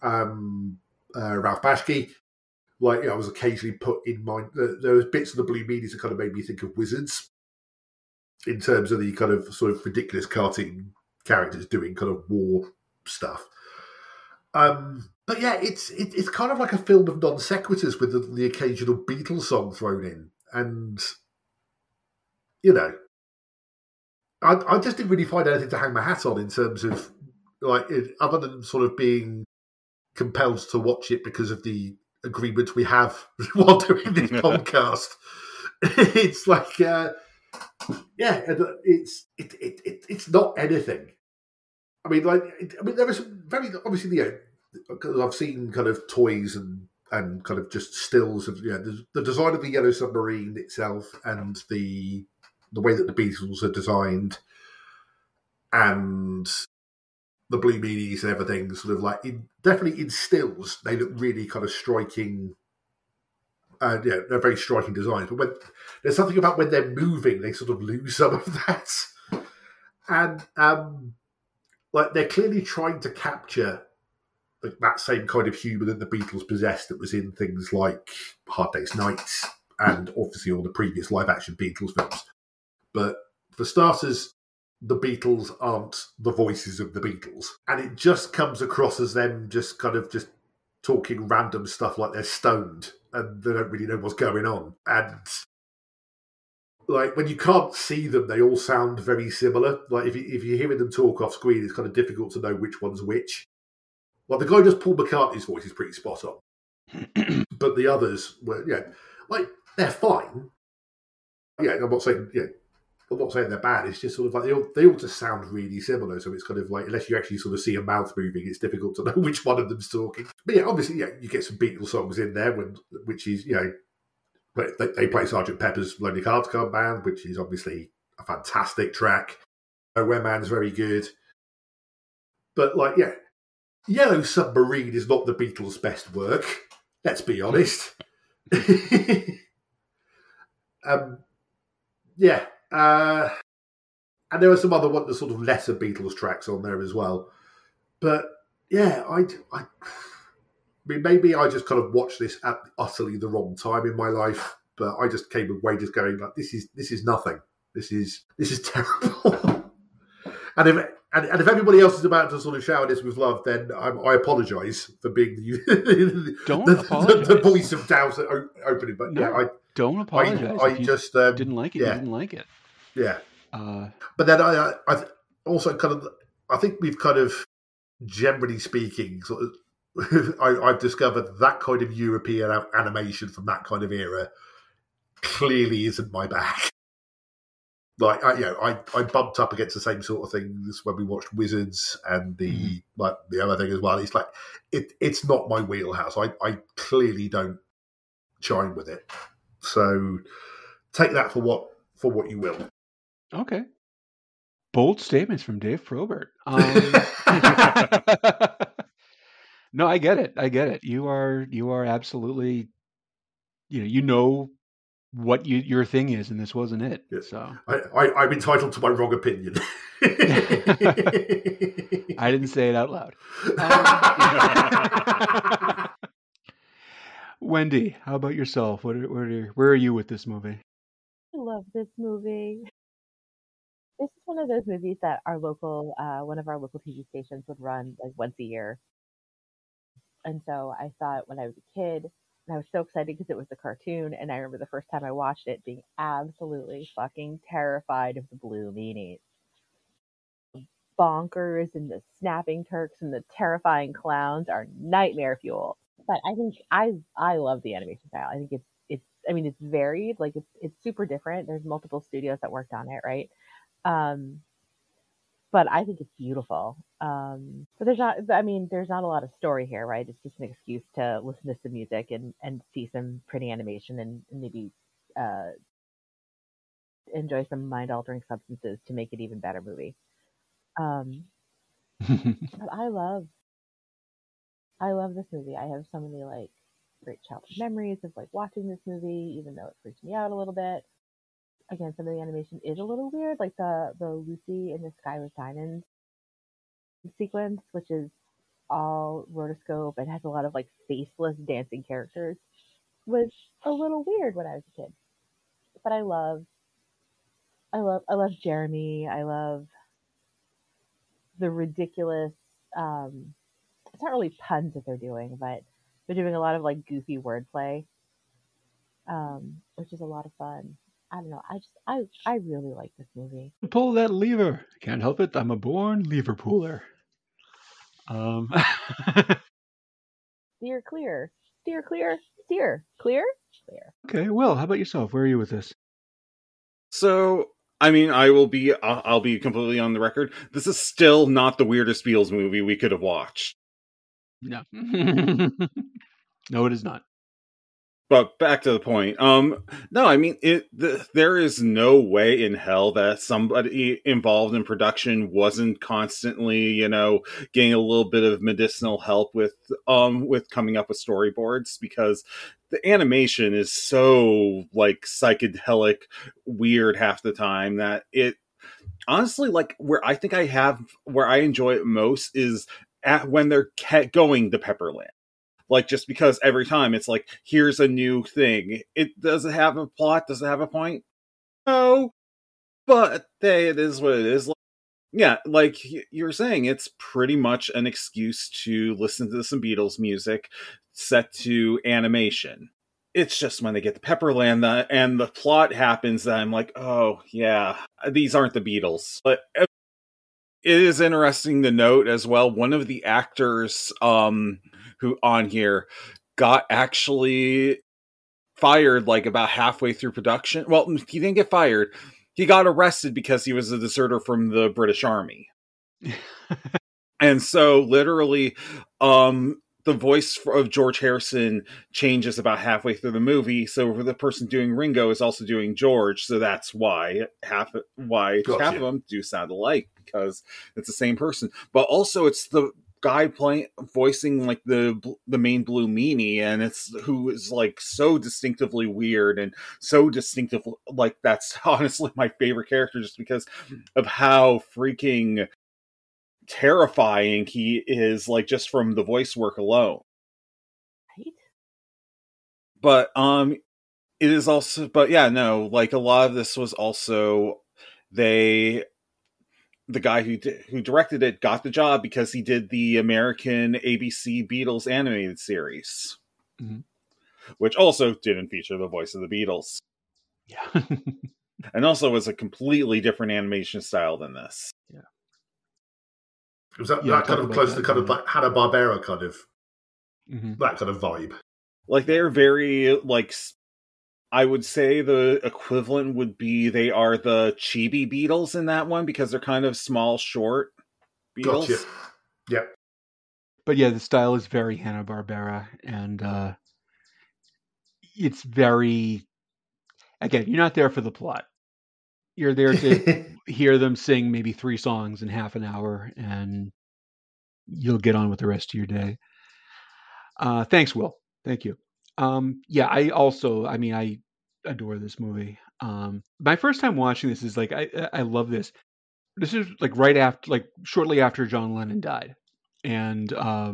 S7: Ralph Bakshi. Like, I was occasionally put in mind, there was bits of the Blue Meanies that kind of made me think of Wizards in terms of the kind of sort of ridiculous cartoon characters doing kind of war stuff. But yeah, it's kind of like a film of non sequiturs with the occasional Beatles song thrown in, and I just didn't really find anything to hang my hat on in terms of like other than sort of being compelled to watch it because of the agreement we have while doing this podcast. It's like, it's not anything. There was very obviously, because I've seen kind of toys and kind of just stills of the design of the Yellow Submarine itself and the way that the Beatles are designed and the Blue Meanies and everything sort of like definitely in stills they look really kind of striking. They're very striking designs, but when there's something about when they're moving, they sort of lose some of that, and like they're clearly trying to capture like that same kind of humour that the Beatles possessed that was in things like Hard Day's Night and obviously all the previous live action Beatles films. But for starters, the Beatles aren't the voices of the Beatles. And it just comes across as them just kind of just talking random stuff like they're stoned and they don't really know what's going on. And like when you can't see them, they all sound very similar. Like if you're hearing them talk off screen, it's kind of difficult to know which one's which. Well, the guy who does Paul McCartney's voice is pretty spot on. But the others were, like they're fine. Yeah, I'm not saying they're bad. It's just sort of like they all just sound really similar. So it's kind of like, unless you actually sort of see a mouth moving, it's difficult to know which one of them's talking. But yeah, obviously, you get some Beatles songs in there, which is, They play Sgt. Pepper's Lonely Hearts Club Band, which is obviously a fantastic track. Nowhere Man's very good. But, like, yeah, Yellow Submarine is not the Beatles' best work. Let's be honest. Yeah. And there are some other sort of lesser Beatles tracks on there as well. But, yeah, I mean, maybe I just kind of watched this at utterly the wrong time in my life, but I just came away just going like, this is nothing. This is terrible. and if everybody else is about to sort of shower this with love, then I apologise for being the voice of doubt opening. But
S3: no,
S7: yeah,
S3: don't apologise.
S7: I just
S3: didn't like it.
S7: Yeah.
S3: You didn't like it.
S7: Yeah. But then I also kind of, I think we've kind of, generally speaking, sort of, I've discovered that kind of European animation from that kind of era clearly isn't my bag. Like, I bumped up against the same sort of things when we watched Wizards and the other thing as well. It's like it's not my wheelhouse. I clearly don't chime with it. So take that for what you will.
S3: Okay. Bold statements from Dave Probert. No, I get it. You are absolutely, you know what your thing is, and this wasn't it.
S7: Yes.
S3: So
S7: I'm entitled to my wrong opinion.
S3: I didn't say it out loud. Wendy, how about yourself? Where are you with this movie?
S4: I love this movie. This is one of those movies that our local, one of our local TV stations would run like once a year. And so I saw it when I was a kid, and I was so excited because it was a cartoon. And I remember the first time I watched it being absolutely fucking terrified of the blue meanies. Bonkers and the snapping Turks and the terrifying clowns are nightmare fuel. But I think I love the animation style. I think it's varied, like it's super different. There's multiple studios that worked on it, right? But I think it's beautiful. But there's not a lot of story here, right? It's just an excuse to listen to some music and see some pretty animation and maybe enjoy some mind-altering substances to make it even better movie. But I love this movie. I have so many like great childhood memories of like watching this movie, even though it freaked me out a little bit. Again, some of the animation is a little weird, like the Lucy in the Sky with Diamonds sequence, which is all rotoscope and has a lot of like faceless dancing characters, was a little weird when I was a kid. But I love Jeremy. I love the ridiculous. It's not really puns that they're doing, but they're doing a lot of like goofy wordplay, which is a lot of fun. I don't know. I really like this movie.
S3: Pull that lever. Can't help it. I'm a born lever puller.
S4: Steer clear. Steer clear. Steer clear. Clear.
S3: Okay. Will, how about yourself? Where are you with this?
S5: So, I mean, I'll be completely on the record. This is still not the weirdest Beatles movie we could have watched.
S3: No. No, it is not.
S5: But back to the point. No, I mean, there is no way in hell that somebody involved in production wasn't constantly, getting a little bit of medicinal help with coming up with storyboards, because the animation is so like psychedelic, weird half the time that it honestly, like, where I enjoy it most is when they're going to Pepperland. Like, just because every time it's like, here's a new thing. Does it have a plot? Does it have a point? No. But it is what it is. Yeah, like you were saying, it's pretty much an excuse to listen to some Beatles music set to animation. It's just when they get to Pepperland and the plot happens that I'm like, oh, yeah, these aren't the Beatles. But it is interesting to note as well, one of the actors who on here got actually fired like about halfway through production. Well, he didn't get fired. He got arrested because he was a deserter from the British Army. And so literally, the voice of George Harrison changes about halfway through the movie, so the person doing Ringo is also doing George, so that's why half of them do sound alike, because it's the same person. But also, it's the guy voicing like the main Blue Meanie, and it's who is like so distinctively weird and so distinctive. Like, that's honestly my favorite character, just because of how freaking terrifying he is, like, just from the voice work alone.
S4: Right.
S5: But it is also, but yeah, no, like, a lot of this was also the guy who directed it got the job because he did the American ABC Beatles animated series, which also didn't feature the voice of the Beatles.
S3: Yeah.
S5: And also was a completely different animation style than this.
S3: Yeah.
S7: Was that kind of close to kind of like Hanna-Barbera kind of that kind of vibe?
S5: Like, they're very, like, I would say the equivalent would be they are the Chibi Beatles in that one, because they're kind of small, short Beatles.
S7: Gotcha. Yep.
S3: But yeah, the style is very Hanna-Barbera, and it's very, again, you're not there for the plot. You're there to hear them sing maybe 3 songs in half an hour, and you'll get on with the rest of your day. Thanks, Will. Thank you. Yeah, I adore this movie. My first time watching this is like, I love this. This is like shortly after John Lennon died, and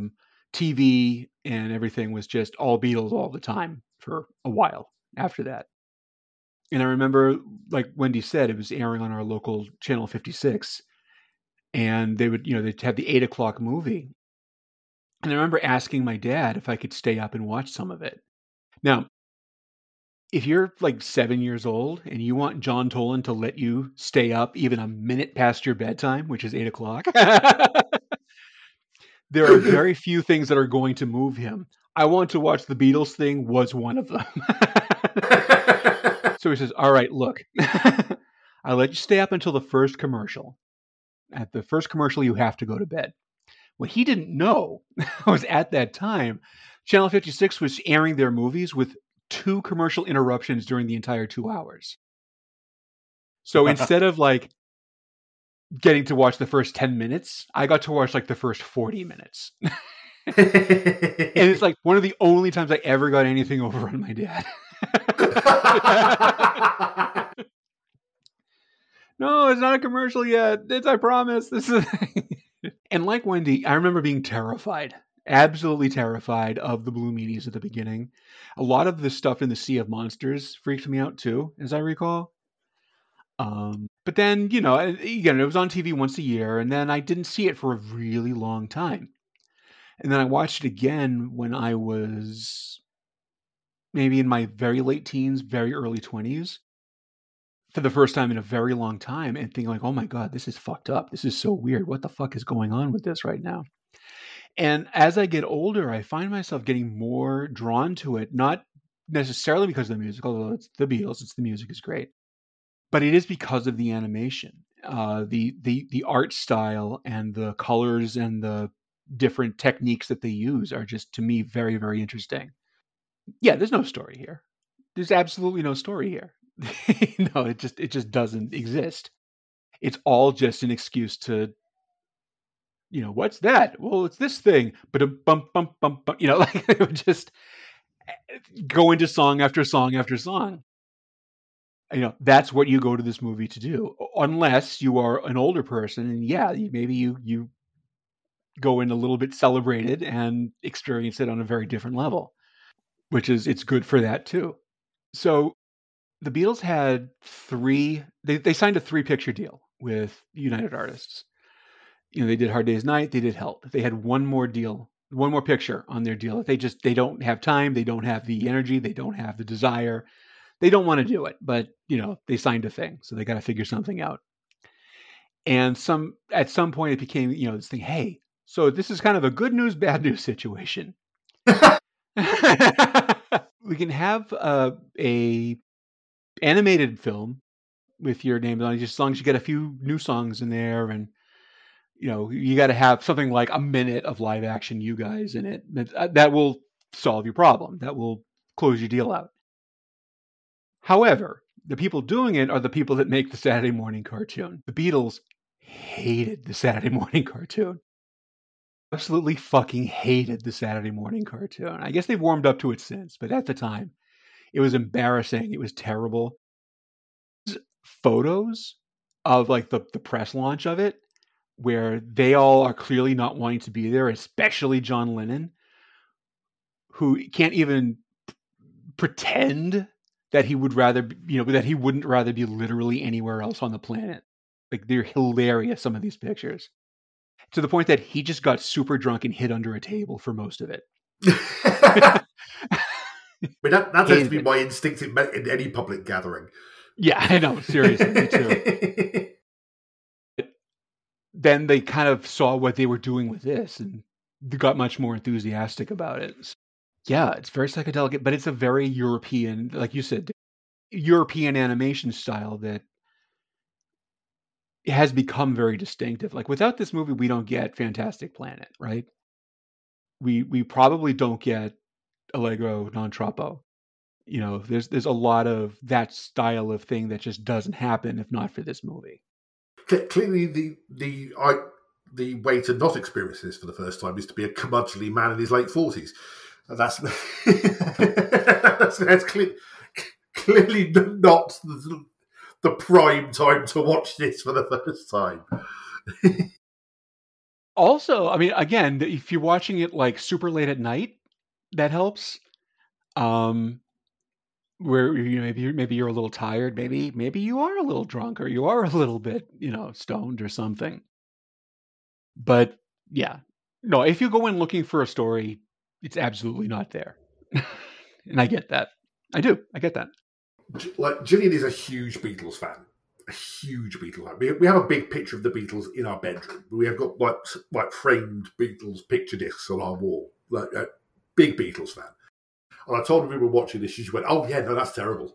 S3: TV and everything was just all Beatles all the time for a while after that. And I remember, like Wendy said, it was airing on our local channel 56, and they'd have the 8:00 movie. And I remember asking my dad if I could stay up and watch some of it. Now, if you're like 7 years old and you want John Toland to let you stay up even a minute past your bedtime, which is 8:00, there are very few things that are going to move him. I want to watch the Beatles thing was one of them. So he says, all right, look, I'll let you stay up until the first commercial. At the first commercial, you have to go to bed. What he didn't know was at that time, Channel 56 was airing their movies with 2 commercial interruptions during the entire 2 hours. So instead of like getting to watch the first 10 minutes, I got to watch like the first 40 minutes. And it's like one of the only times I ever got anything over on my dad. No, it's not a commercial yet. I promise. This is And like Wendy, I remember being terrified, absolutely terrified of the Blue Meanies at the beginning. A lot of the stuff in the Sea of Monsters freaked me out too, as I recall. But then, again, it was on TV once a year, and then I didn't see it for a really long time. And then I watched it again when I was maybe in my very late teens, very early 20s, for the first time in a very long time, and thinking like, oh my God, this is fucked up. This is so weird. What the fuck is going on with this right now? And as I get older, I find myself getting more drawn to it, not necessarily because of the music, although it's the Beatles, the music is great, but it is because of the animation, the art style and the colors and the different techniques that they use are just, to me, very, very interesting. Yeah, there's no story here. There's absolutely no story here. No, it just doesn't exist. It's all just an excuse to, what's that? Well, it's this thing. But a bump, bump, bump, bump. Like it would just go into song after song after song. That's what you go to this movie to do, unless you are an older person, and yeah, maybe you go in a little bit celebrated and experience it on a very different level, it's good for that too. So the Beatles had they signed a 3-picture deal with United Artists. They did Hard Day's Night, they did Help. They had one more picture on their deal. They don't have time, they don't have the energy, they don't have the desire. They don't want to do it, but they signed a thing, so they got to figure something out. And at some point it became, this thing, hey, so this is kind of a good news, bad news situation. We can have a animated film with your name on it, just as long as you get a few new songs in there, and You got to have something like a minute of live action you guys in it. That will solve your problem. That will close your deal out. However, the people doing it are the people that make the Saturday morning cartoon. The Beatles hated the Saturday morning cartoon. Absolutely fucking hated the Saturday morning cartoon. I guess they've warmed up to it since, but at the time, it was embarrassing. It was terrible. Photos of like the press launch of it, where they all are clearly not wanting to be there, especially John Lennon, who can't even pretend that he would rather, that he wouldn't rather be literally anywhere else on the planet. Like, they're hilarious, some of these pictures. To the point that he just got super drunk and hid under a table for most of it.
S7: I mean, that tends to be my instinct in any public gathering.
S3: Yeah, I know. Seriously, me too. Then they kind of saw what they were doing with this and they got much more enthusiastic about it. So, yeah, it's very psychedelic, but it's a very European, like you said, European animation style that has become very distinctive. Like, without this movie, we don't get Fantastic Planet, right? We probably don't get Allegro non troppo. There's a lot of that style of thing that just doesn't happen if not for this movie.
S7: Clearly, the way to not experience this for the first time is to be a curmudgeonly man in his late 40s. That's clearly not the prime time to watch this for the first time.
S3: Also, I mean, again, if you're watching it like super late at night, that helps. Where maybe you're a little tired, maybe you are a little drunk, or you are a little bit, stoned or something. But yeah, no, if you go in looking for a story, it's absolutely not there. And I get that. I get that.
S7: Like, Gillian is a huge Beatles fan. A huge Beatles fan. We have a big picture of the Beatles in our bedroom. We have got like framed Beatles picture discs on our wall. Like a big Beatles fan. And I told her we were watching this. She went, "Oh yeah, no, that's terrible."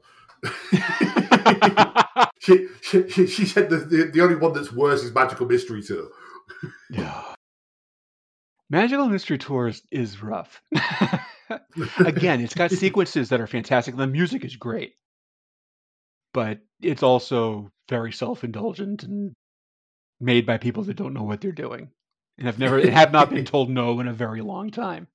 S7: she said the only one that's worse is Magical Mystery Tour.
S3: Yeah. Magical Mystery Tour is rough. Again, it's got sequences that are fantastic. The music is great. But it's also very self-indulgent and made by people that don't know what they're doing. And have not been told no in a very long time.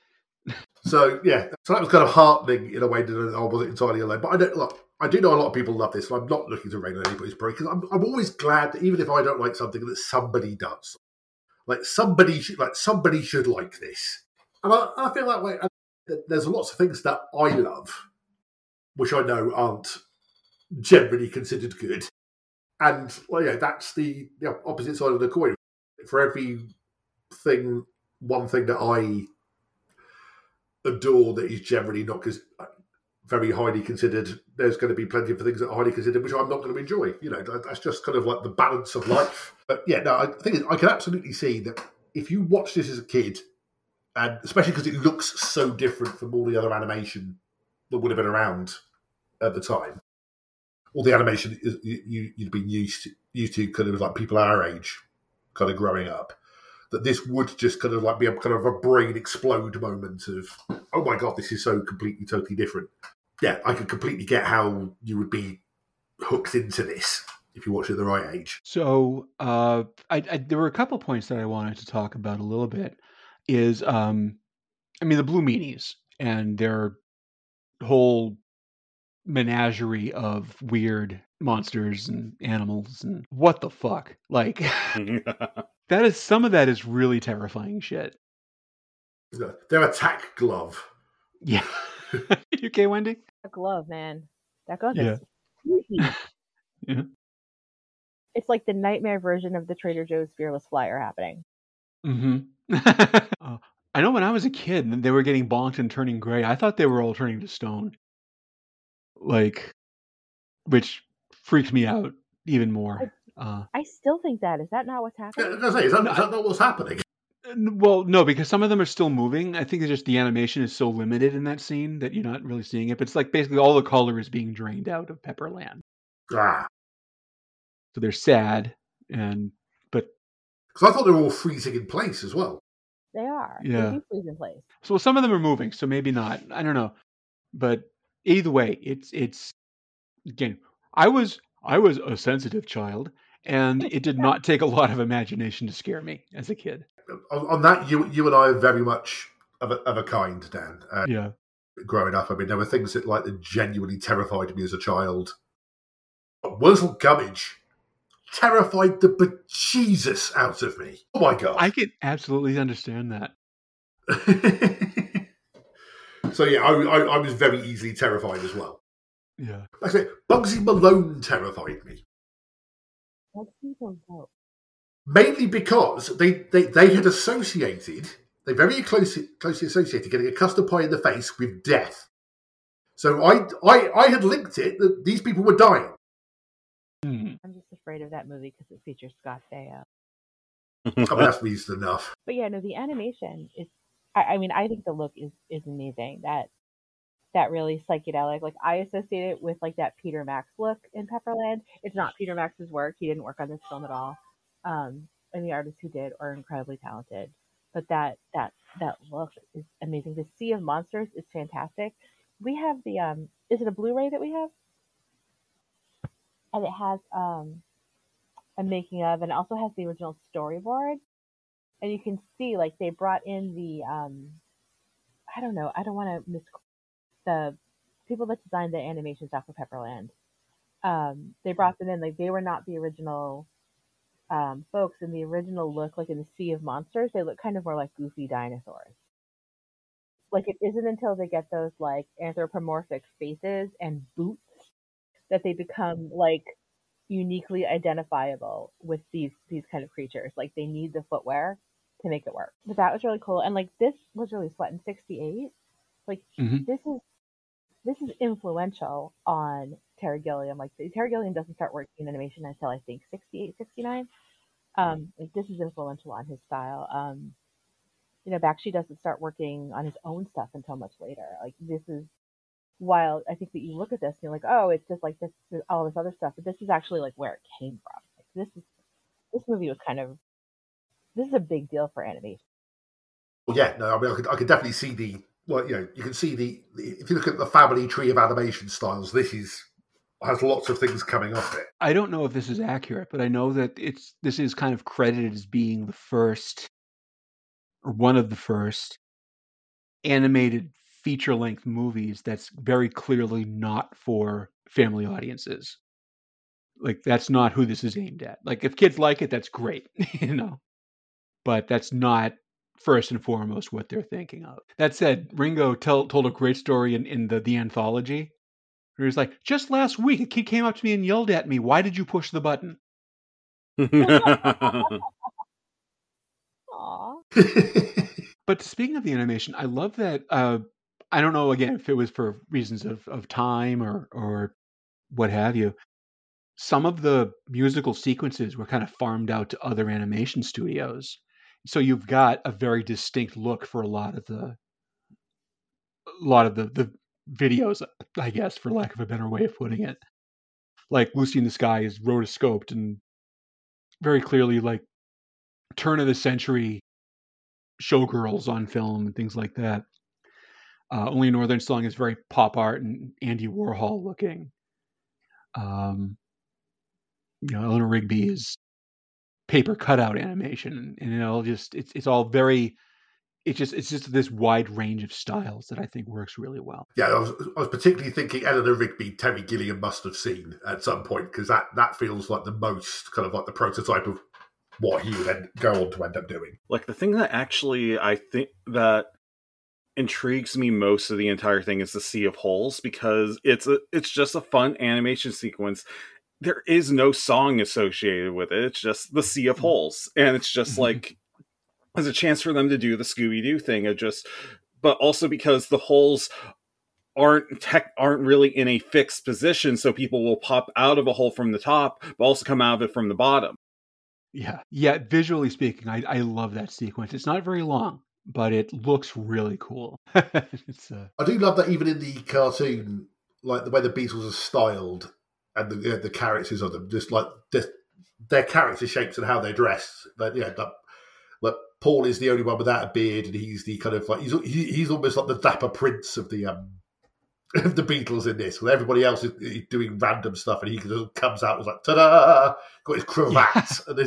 S7: So yeah, so that was kind of heartening in a way that I wasn't entirely alone. But I do know a lot of people love this, and I'm not looking to rain on anybody's parade because I'm always glad that even if I don't like something, that somebody does. Like somebody should like this, and I feel that way. There's lots of things that I love, which I know aren't generally considered good, and that's the opposite side of the coin. For every one thing that I adore that is generally not very highly considered, there's going to be plenty of things that are highly considered which I'm not going to enjoy. That's just kind of like the balance of life. But yeah, no, I think I can absolutely see that if you watch this as a kid, and especially because it looks so different from all the other animation that would have been around at the time, all the animation you'd been used to kind of like people our age kind of growing up, that this would just kind of like be a kind of a brain explode moment of, oh my God, this is so completely, totally different. Yeah, I could completely get how you would be hooked into this if you watch it at the right age.
S3: So there were a couple points that I wanted to talk about a little bit. Is the Blue Meanies and their whole menagerie of weird monsters and animals and what the fuck, like some of that is really terrifying shit.
S7: Their attack glove.
S3: Yeah. You okay, Wendy?
S4: That glove, man. That glove
S3: Yeah.
S4: is creepy.
S3: Yeah.
S4: It's like the nightmare version of the Trader Joe's Fearless Flyer happening.
S3: Mm-hmm. I know when I was a kid and they were getting bonked and turning gray, I thought they were all turning to stone. Like, which freaked me out even more.
S4: I still think that. Is that not what's happening?
S7: Is that not what's happening?
S3: Well, no, because some of them are still moving. I think it's just the animation is so limited in that scene that you're not really seeing it. But it's like basically all the color is being drained out of Pepperland.
S7: Ah.
S3: So they're sad, but
S7: Because I thought they were all freezing in place as well.
S4: They are.
S3: Yeah.
S4: They do freeze in place.
S3: So some of them are moving, so maybe not. I don't know. But either way, it's again, I was a sensitive child, and it did not take a lot of imagination to scare me as a kid.
S7: On that, you and I are very much of a kind, Dan.
S3: Yeah.
S7: Growing up, I mean, there were things that genuinely terrified me as a child. Wurzel Gummidge terrified the bejesus out of me. Oh my god!
S3: I can absolutely understand that.
S7: So yeah, I was very easily terrified as well.
S3: Yeah.
S7: Like I say, Bugsy Malone terrified me.
S4: Bugsy Malone.
S7: Mainly because they had associated, they very closely associated getting a custard pie in the face with death. So I had linked it that these people were dying.
S4: I'm just afraid of that movie because it features Scott Baio.
S7: I mean, that's reason enough.
S4: But yeah, no, the animation is. I mean, I think the look is amazing. That really psychedelic. Like I associate it with like that Peter Max look in Pepperland. It's not Peter Max's work. He didn't work on this film at all. And the artists who did are incredibly talented. But that look is amazing. The Sea of Monsters is fantastic. We have the is it a Blu-ray that we have? And it has a making of, and it also has the original storyboard. And you can see like they brought in the I don't know, I don't want to the people that designed the animation stuff for Pepperland. They brought them in, like they were not the original folks. In the original look, like in the Sea of Monsters, they look kind of more like goofy dinosaurs. Like it isn't until they get those like anthropomorphic faces and boots that they become like uniquely identifiable with these kind of creatures. Like they need the footwear to make it work. But that was really cool. And like this was released in 68. Like this is influential on Terry Gilliam. Like Terry Gilliam doesn't start working in animation until I think 68, 69. Like this is influential on his style. Bakshi doesn't start working on his own stuff until much later. Like this is while I think that you look at this and you're like, oh, it's just like this, all this other stuff, but this is actually like where it came from. Like this movie was this is a big deal for animation.
S7: Well, yeah, no, I mean, I could definitely see you can see the if you look at the family tree of animation styles, this has lots of things coming off it.
S3: I don't know if this is accurate, but I know that this is kind of credited as being the first or one of the first animated feature-length movies that's very clearly not for family audiences. Like that's not who this is aimed at. Like if kids like it, that's great, but that's not first and foremost what they're thinking of. That said, Ringo told a great story in the anthology. He was like, just last week, a kid came up to me and yelled at me, "Why did you push the button?"
S4: Aww.
S3: But speaking of the animation, I love that. I don't know, again, if it was for reasons of time or what have you. Some of the musical sequences were kind of farmed out to other animation studios. So you've got a very distinct look for a lot of the videos, I guess, for lack of a better way of putting it. Like Lucy in the Sky is rotoscoped and very clearly like turn of the century showgirls on film and things like that. Only Northern Song is very pop art and Andy Warhol looking. Eleanor Rigby is paper cutout animation, and it's all very. It's just this wide range of styles that I think works really well.
S7: Yeah, I was particularly thinking Eleanor Rigby, Terry Gilliam must have seen at some point, because that feels like the most kind of like the prototype of what he would then go on to end up doing.
S5: Like the thing that actually I think that intrigues me most of the entire thing is the Sea of Holes, because it's just a fun animation sequence. There is no song associated with it. It's just the Sea of Holes, and it's just like as a chance for them to do the Scooby-Doo thing but also because the holes aren't really in a fixed position, so people will pop out of a hole from the top, but also come out of it from the bottom.
S3: Yeah. Visually speaking, I love that sequence. It's not very long, but it looks really cool.
S7: I do love that even in the cartoon, like the way the Beatles are styled and the characters of them, just like their character shapes and how they dress. But yeah, that Paul is the only one without a beard, and he's the kind of like he's almost like the dapper prince of the Beatles in this. When everybody else is doing random stuff, and he comes out and is like, ta-da! Got his cravat, and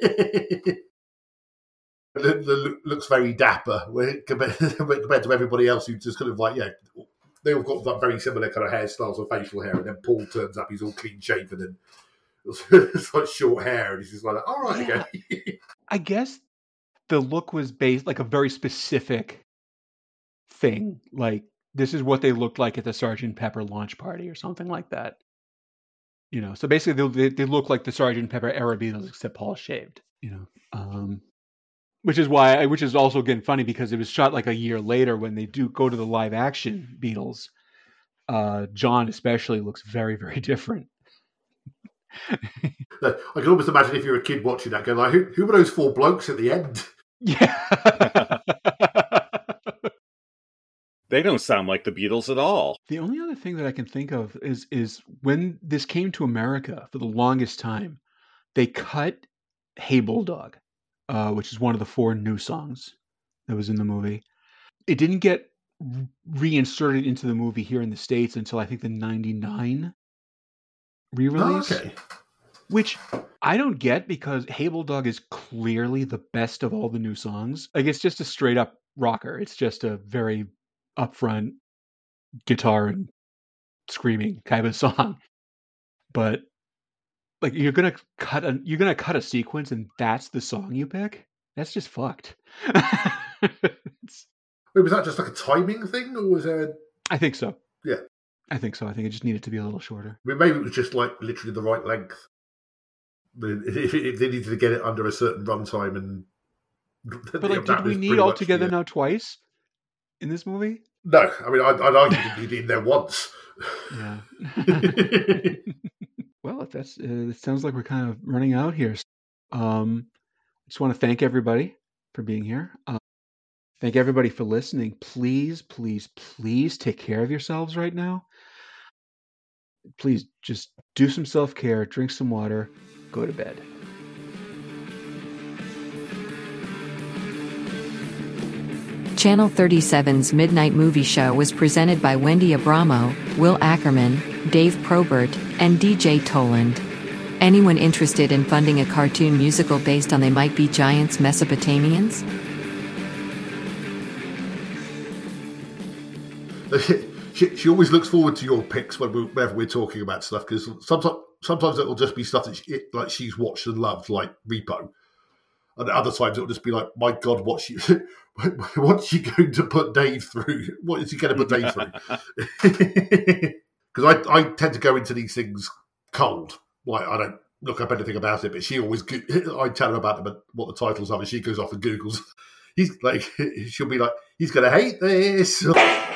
S7: then looks very dapper compared to everybody else who just kind of like, they all got like very similar kind of hairstyles and facial hair, and then Paul turns up, he's all clean shaven and it's like short hair, and he's just like, all right, okay.
S3: I guess the look was based like a very specific thing. Like, this is what they looked like at the Sgt. Pepper launch party or something like that. You know, so basically they look like the Sgt. Pepper era Beatles, except Paul shaved. You know, which is also again funny because it was shot like a year later when they do go to the live action Beatles. John especially looks very, very different.
S7: I can almost imagine if you're a kid watching that, going like, "Who were those four blokes at the end?"
S3: Yeah.
S5: They don't sound like the Beatles at all.
S3: The only other thing that I can think of is when this came to America for the longest time, they cut "Hey Bulldog," which is one of the 4 new songs that was in the movie. It didn't get reinserted into the movie here in the States until I think the 99 re-release.
S7: Okay.
S3: Which I don't get because "Hey Bulldog" is clearly the best of all the new songs. Like, it's just a straight up rocker. It's just a very upfront guitar and screaming kind of song. But like, you're gonna cut a sequence and that's the song you pick? That's just fucked.
S7: Wait, was that just like a timing thing, or was there?
S3: I think so.
S7: Yeah,
S3: I think so. I think it just needed to be a little shorter.
S7: I mean, maybe it was just like literally the right length. If they needed to get it under a certain runtime, and
S3: but like, did we need All Together Now twice in this movie?
S7: No, I mean, I'd argue you need it in there once.
S3: Yeah. Well, if that's it sounds like we're kind of running out here. I just want to thank everybody for being here. Thank everybody for listening. Please, please, please take care of yourselves right now. Please just do some self-care, drink some water, go to bed.
S2: Channel 37's Midnight Movie Show was presented by Wendy Abramo, Will Ackerman, Dave Probert, and DJ Toland. Anyone interested in funding a cartoon musical based on They Might Be Giants Mesopotamians?
S7: She always looks forward to your picks whenever we're talking about stuff, because sometimes it'll just be stuff that she's watched and loved, like Repo, and other times it'll just be like, my God, what's she going to put Dave through? What is he going to put Dave through? Because I tend to go into these things cold. Like, I don't look up anything about it, but she always I tell her about them, what the titles are, and she goes off and Googles. She'll be like, he's going to hate this.